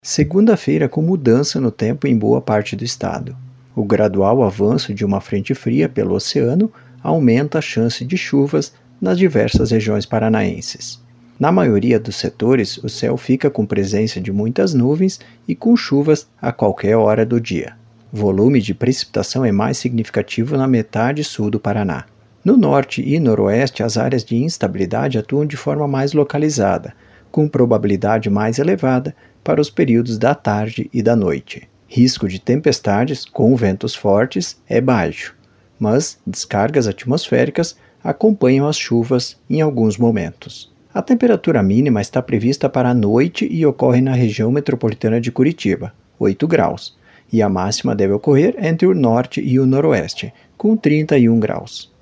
Segunda-feira com mudança no tempo em boa parte do estado. O gradual avanço de uma frente fria pelo oceano aumenta a chance de chuvas nas diversas regiões paranaenses. Na maioria dos setores, o céu fica com presença de muitas nuvens e com chuvas a qualquer hora do dia. O volume de precipitação é mais significativo na metade sul do Paraná. No norte e noroeste, as áreas de instabilidade atuam de forma mais localizada, com probabilidade mais elevada para os períodos da tarde e da noite. Risco de tempestades com ventos fortes é baixo, mas descargas atmosféricas acompanham as chuvas em alguns momentos. A temperatura mínima está prevista para a noite e ocorre na região metropolitana de Curitiba, 8 graus, e a máxima deve ocorrer entre o norte e o noroeste, com 31 graus.